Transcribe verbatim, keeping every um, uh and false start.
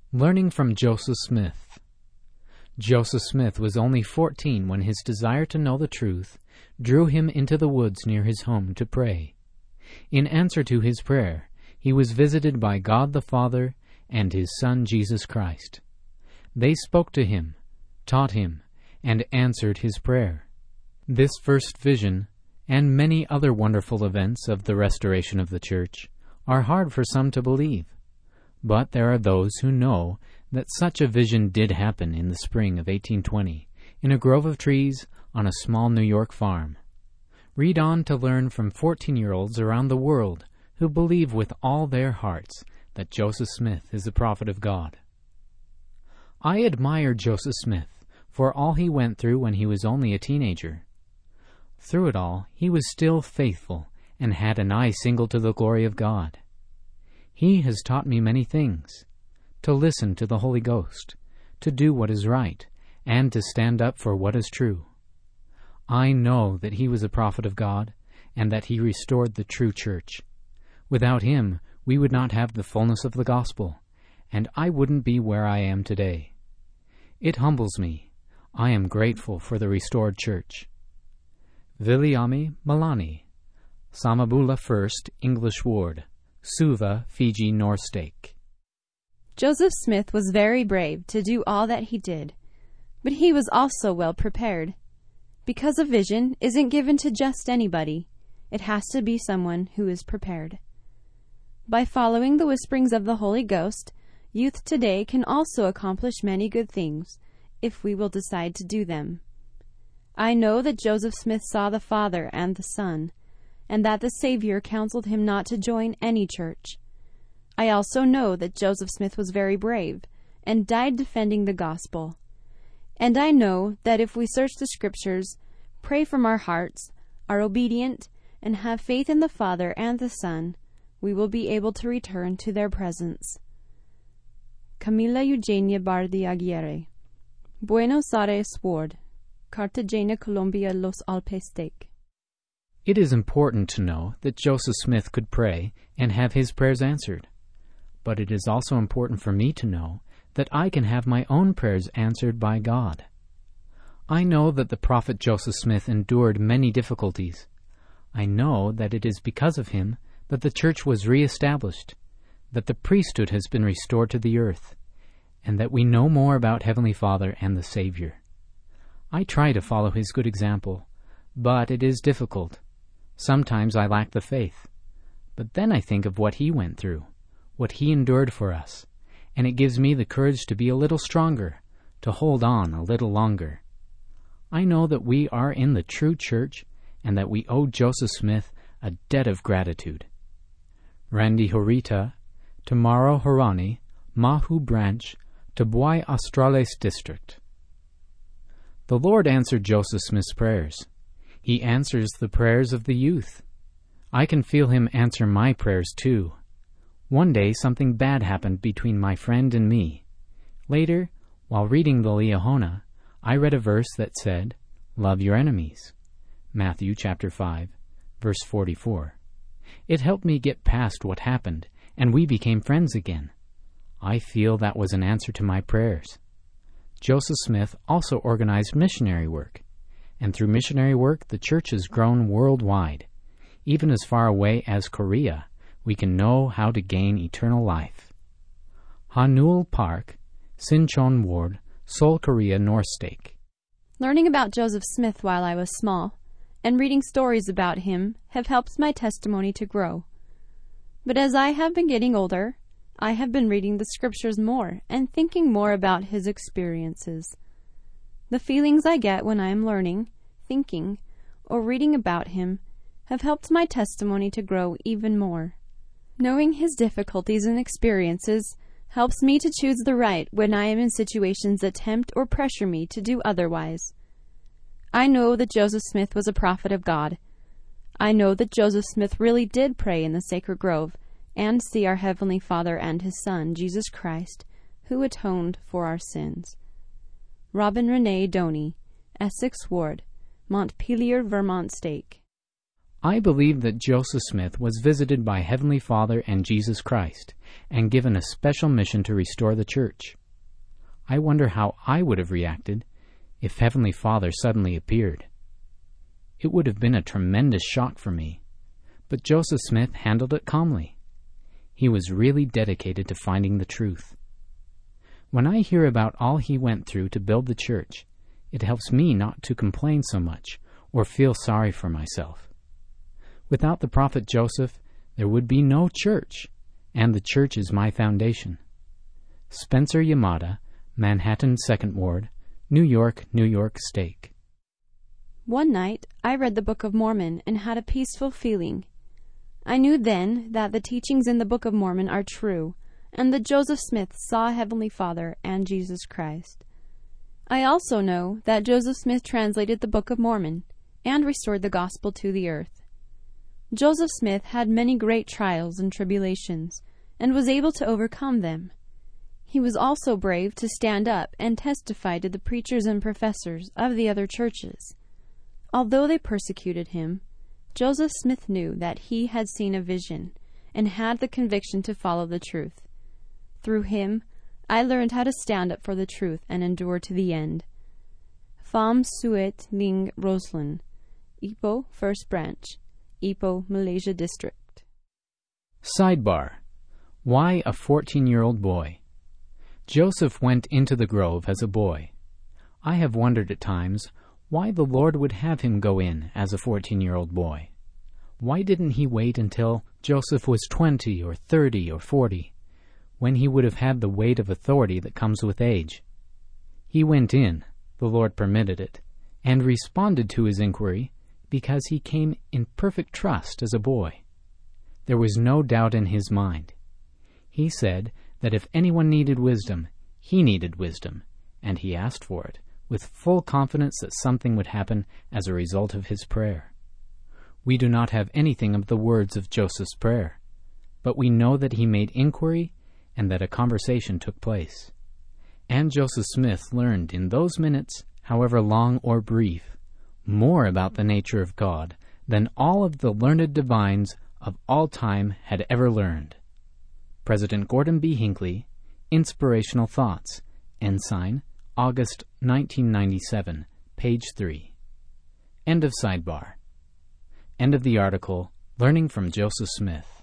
Learning from Joseph Smith. Joseph Smith was only fourteen when his desire to know the truth drew him into the woods near his home to pray. In answer to his prayer, he was visited by God the Father and his Son Jesus Christ. They spoke to him, taught him, and answered his prayer. This first vision, and many other wonderful events of the restoration of the Church, are hard for some to believe. But there are those who know that such a vision did happen in the spring of eighteen twenty, in a grove of trees on a small New York farm. Read on to learn from fourteen-year-olds around the world who believe with all their hearts that Joseph Smith is a prophet of God. I admire Joseph Smith for all he went through when he was only a teenager. Through it all, he was still faithful and had an eye single to the glory of God. He has taught me many things: to listen to the Holy Ghost, to do what is right, and to stand up for what is true. I know that he was a prophet of God, and that he restored the true church. Without him, we would not have the fullness of the gospel, and I wouldn't be where I am today. It humbles me. I am grateful for the restored church. Viliami Malani, Samabula First, English Ward, Suva, Fiji, Norstake. Joseph Smith was very brave to do all that he did, but he was also well prepared. Because a vision isn't given to just anybody, it has to be someone who is prepared. By following the whisperings of the Holy Ghost, youth today can also accomplish many good things, if we will decide to do them. I know that Joseph Smith saw the Father and the Son, and that the Savior counseled him not to join any church. I also know that Joseph Smith was very brave, and died defending the gospel. And I know that if we search the Scriptures, pray from our hearts, are obedient, and have faith in the Father and the Son, we will be able to return to their presence. Camila Eugenia Bardi Aguirre, Buenos Aires Ward, Cartagena, Colombia, Los Alpes Stake. It is important to know that Joseph Smith could pray and have his prayers answered. But it is also important for me to know that I can have my own prayers answered by God. I know that the prophet Joseph Smith endured many difficulties. I know that it is because of him that the church was re-established, that the priesthood has been restored to the earth, and that we know more about Heavenly Father and the Savior. I try to follow his good example, but it is difficult. Sometimes I lack the faith. But then I think of what he went through, what he endured for us, and it gives me the courage to be a little stronger, to hold on a little longer. I know that we are in the true church, and that we owe Joseph Smith a debt of gratitude. Randy Horita, Tamaro Horani, Mahu Branch, Tabuai Australes District. The Lord answered Joseph Smith's prayers. He answers the prayers of the youth. I can feel him answer my prayers too. One day something bad happened between my friend and me. Later, while reading the Liahona, I read a verse that said, "Love your enemies." Matthew chapter five, verse forty-four. It helped me get past what happened, and we became friends again. I feel that was an answer to my prayers. Joseph Smith also organized missionary work, and through missionary work the church has grown worldwide. Even as far away as Korea, we can know how to gain eternal life. Hanul Park, Sinchon Ward, Seoul, Korea, Norstake. Learning about Joseph Smith while I was small, and reading stories about him, have helped my testimony to grow. But as I have been getting older, I have been reading the Scriptures more and thinking more about his experiences. The feelings I get when I am learning, thinking, or reading about him have helped my testimony to grow even more. Knowing his difficulties and experiences helps me to choose the right when I am in situations that tempt or pressure me to do otherwise. I know that Joseph Smith was a prophet of God. I know that Joseph Smith really did pray in the sacred grove and see our Heavenly Father and His Son, Jesus Christ, who atoned for our sins. Robin Renee Doney, Essex Ward, Montpelier, Vermont Stake. I believe that Joseph Smith was visited by Heavenly Father and Jesus Christ, and given a special mission to restore the church. I wonder how I would have reacted if Heavenly Father suddenly appeared. It would have been a tremendous shock for me, but Joseph Smith handled it calmly. He was really dedicated to finding the truth. When I hear about all he went through to build the church, it helps me not to complain so much or feel sorry for myself. Without the prophet Joseph, there would be no church, and the church is my foundation. Spencer Yamada, Manhattan Second Ward, New York, New York State. One night I read the Book of Mormon and had a peaceful feeling. I knew then that the teachings in the Book of Mormon are true, and that Joseph Smith saw Heavenly Father and Jesus Christ. I also know that Joseph Smith translated the Book of Mormon and restored the gospel to the earth. Joseph Smith had many great trials and tribulations, and was able to overcome them. He was also brave to stand up and testify to the preachers and professors of the other churches. Although they persecuted him, Joseph Smith knew that he had seen a vision and had the conviction to follow the truth. Through him, I learned how to stand up for the truth and endure to the end. Pham Suet Ling Roslin, Ipoh, First Branch, Ipoh, Malaysia District. Sidebar: Why a fourteen-year-old boy? Joseph went into the grove as a boy. I have wondered at times why the Lord would have him go in as a fourteen-year-old boy. Why didn't he wait until Joseph was twenty or thirty or forty, when he would have had the weight of authority that comes with age? He went in, the Lord permitted it, and responded to his inquiry because he came in perfect trust as a boy. There was no doubt in his mind. He said that if anyone needed wisdom, he needed wisdom, and he asked for it, with full confidence that something would happen as a result of his prayer. We do not have anything of the words of Joseph's prayer, but we know that he made inquiry and that a conversation took place. And Joseph Smith learned in those minutes, however long or brief, more about the nature of God than all of the learned divines of all time had ever learned. President Gordon B. Hinckley, Inspirational Thoughts, Ensign, August nineteen ninety-seven, page three. End of sidebar. End of the article, Learning from Joseph Smith.